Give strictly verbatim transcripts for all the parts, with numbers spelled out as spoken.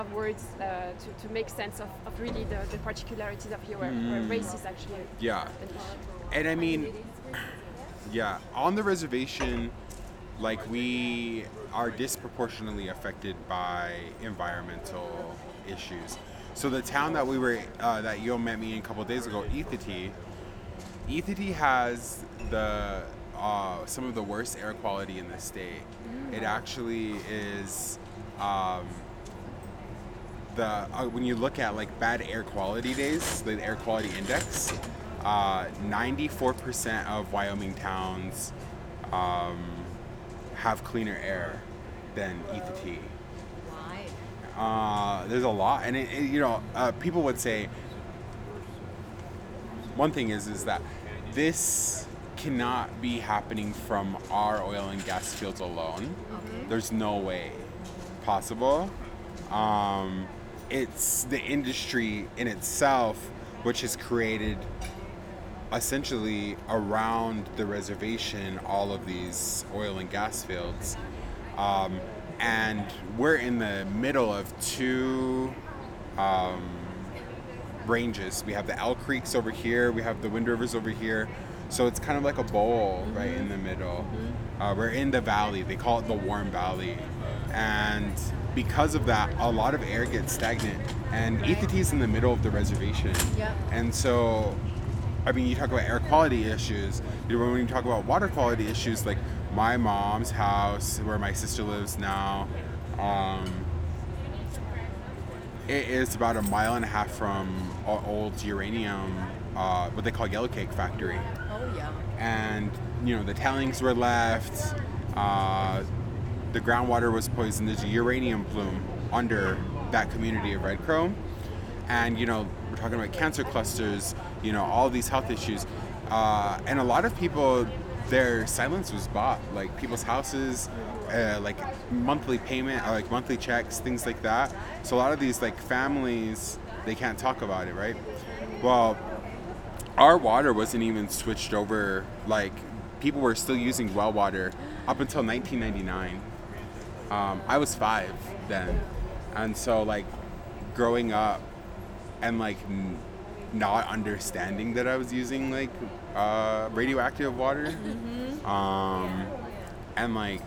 words uh, to, to make sense of, of really the, the particularities of here, where, mm. where race is actually. Yeah. And I mean, yeah, on the reservation, like, we are disproportionately affected by environmental issues. So the town that we were, uh, that Yo met me in a couple of days ago, Ethity, Ethity has the uh, some of the worst air quality in the state. Mm. It actually is um, the uh, when you look at like bad air quality days, the air quality index, uh, ninety-four percent of Wyoming towns um, have cleaner air than Ethity. Uh, there's a lot, and it, it, you know, uh, people would say one thing is is that this cannot be happening from our oil and gas fields alone. Okay. There's no way possible. Um, it's the industry in itself which has created essentially around the reservation all of these oil and gas fields. Um, And we're in the middle of two um, ranges. We have the Elk Creeks over here. We have the Wind Rivers over here. So it's kind of like a bowl mm-hmm. right in the middle. Mm-hmm. Uh, we're in the valley. They call it the Warm Valley. And because of that, a lot of air gets stagnant. And right. Ethity is in the middle of the reservation. Yep. And so, I mean, you talk about air quality issues. You know, when you talk about water quality issues, like my mom's house, where my sister lives now, um, it is about a mile and a half from an old uranium, uh, what they call yellow cake factory. Oh, yeah. And, you know, the tailings were left, uh, the groundwater was poisoned, there's a uranium plume under that community of Red Crow. And, you know, we're talking about cancer clusters, you know, all these health issues. Uh, and a lot of people, their silence was bought, like people's houses, uh, like monthly payment, or like monthly checks, things like that. So a lot of these like families, they can't talk about it, right? Well, our water wasn't even switched over. Like, people were still using well water up until nineteen ninety-nine. Um, I was five then, and so like growing up and like n- not understanding that I was using like uh, radioactive water, mm-hmm. um, and like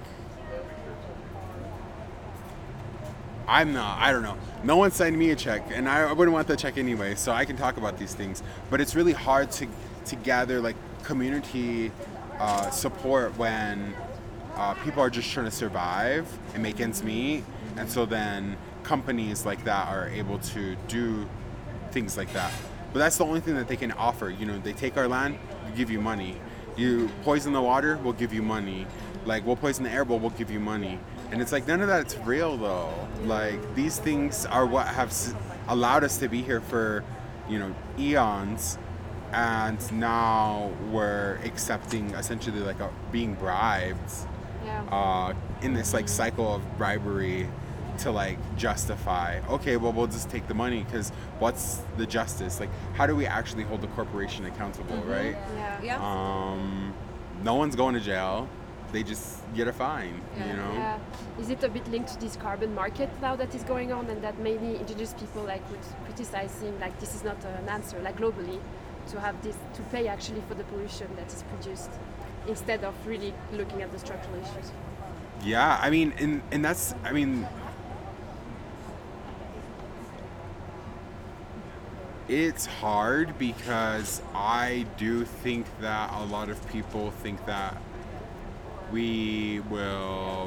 I'm not, I don't know. No one signed me a check, and I wouldn't want the check anyway, so I can talk about these things. But it's really hard to to gather like community uh, support when uh, people are just trying to survive and make ends meet, and so then companies like that are able to do things like that. But that's the only thing that they can offer. You know, they take our land, we give you money. You poison the water, we'll give you money. Like, we'll poison the air, but we'll give you money. And it's like, none of that's real, though. Like, these things are what have s- allowed us to be here for, you know, eons. And now we're accepting, essentially, like, a, being bribed yeah. uh, in this, like, cycle of bribery to, like, justify, okay, well, we'll just take the money, because what's the justice? Like, how do we actually hold the corporation accountable, mm-hmm. right? Yeah. yeah. Um, no one's going to jail. They just get a fine, yeah. you know? Yeah. Is it a bit linked to this carbon market now that is going on, and that maybe indigenous people like would criticizing like this is not an answer, like globally, to have this, to pay actually for the pollution that is produced instead of really looking at the structural issues? Yeah, I mean, and, and that's, I mean, it's hard because I do think that a lot of people think that we will,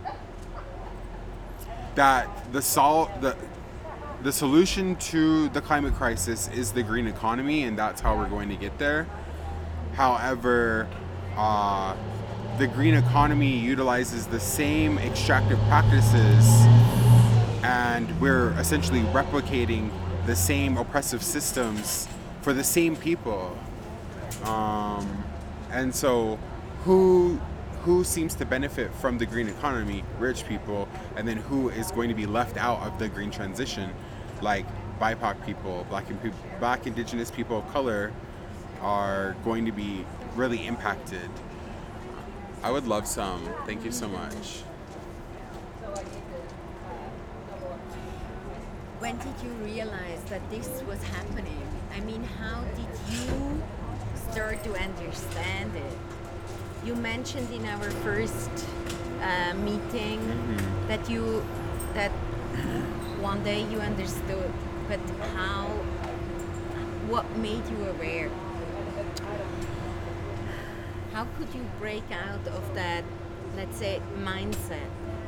that the sol the the solution to the climate crisis is the green economy, and that's how we're going to get there. However, uh, the green economy utilizes the same extractive practices, and we're essentially replicating the same oppressive systems for the same people. Um, and so who who seems to benefit from the green economy? Rich people. And then who is going to be left out of the green transition? Like B I P O C people, black and pe- black indigenous people of color are going to be really impacted. I would love some. Thank you so much. when did you realize that this was happening? I mean, how did you start to understand it? You mentioned in our first uh, meeting Mm-hmm. that you that one day you understood, but how? What made you aware? How could you break out of that, let's say, mindset?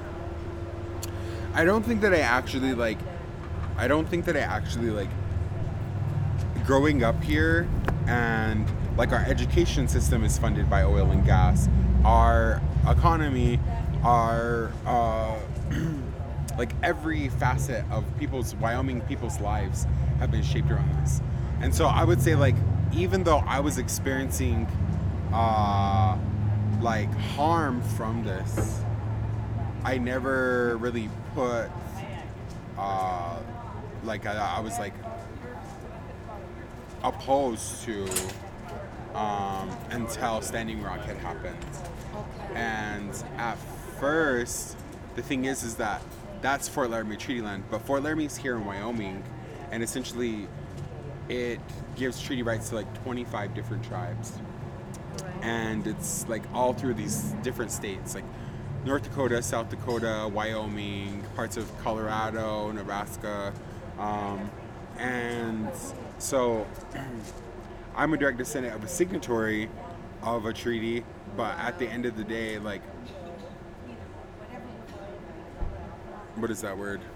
I don't think that I actually like. I don't think that I actually like. Growing up here, and like our education system is funded by oil and gas. Our economy, our uh, like every facet of people's Wyoming people's lives have been shaped around this. And so I would say like even though I was experiencing uh, like harm from this, I never really put uh, like I, I was like opposed to um, until Standing Rock had happened. And at first, the thing is, is that that's Fort Laramie Treaty Land, but Fort Laramie's here in Wyoming, and essentially, it gives treaty rights to like twenty-five different tribes, and it's like all through these different states, like North Dakota, South Dakota, Wyoming, parts of Colorado, Nebraska, um, and so I'm a direct descendant of a signatory of a treaty, but at the end of the day, like, what is that word?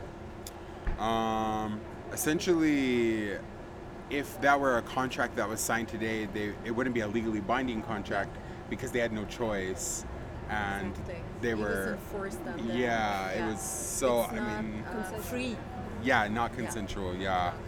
Um, essentially, if that were a contract that was signed today, they it wouldn't be a legally binding contract because they had no choice, and they It were, wasn't forced on them. yeah, it Yeah. was so. It's I not, mean, uh, free. yeah, not consensual. Yeah.